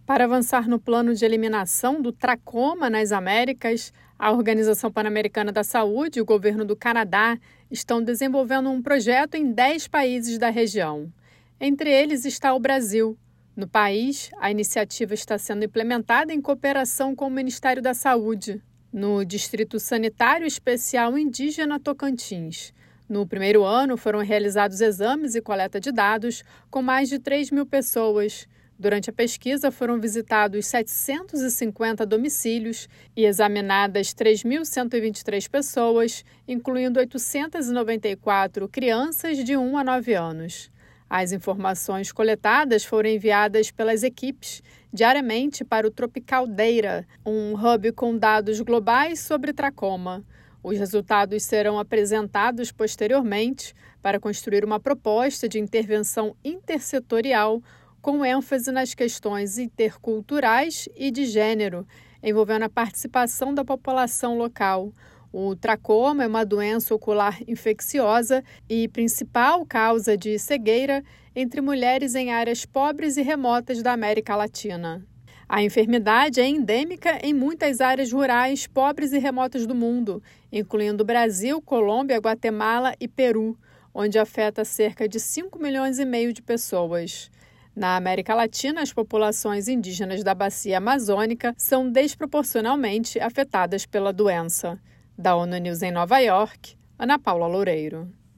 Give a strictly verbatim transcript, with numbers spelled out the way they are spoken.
Para avançar no plano de eliminação do tracoma nas Américas, a Organização Pan-Americana da Saúde e o governo do Canadá estão desenvolvendo um projeto em dez países da região. Entre eles está o Brasil. No país, a iniciativa está sendo implementada em cooperação com o Ministério da Saúde, no Distrito Sanitário Especial Indígena Tocantins. No primeiro ano, foram realizados exames e coleta de dados com mais de três mil pessoas. Durante a pesquisa, foram visitados setecentos e cinquenta domicílios e examinadas três mil cento e vinte e três pessoas, incluindo oitocentas e noventa e quatro crianças de um a nove anos. As informações coletadas foram enviadas pelas equipes diariamente para o Tropicaldeira, um hub com dados globais sobre tracoma. Os resultados serão apresentados posteriormente para construir uma proposta de intervenção intersetorial com ênfase nas questões interculturais e de gênero, envolvendo a participação da população local. O tracoma é uma doença ocular infecciosa e principal causa de cegueira entre mulheres em áreas pobres e remotas da América Latina. A enfermidade é endêmica em muitas áreas rurais pobres e remotas do mundo, incluindo Brasil, Colômbia, Guatemala e Peru, onde afeta cerca de cinco milhões e meio de pessoas. Na América Latina, as populações indígenas da bacia amazônica são desproporcionalmente afetadas pela doença. Da ONU News em Nova York, Ana Paula Loureiro.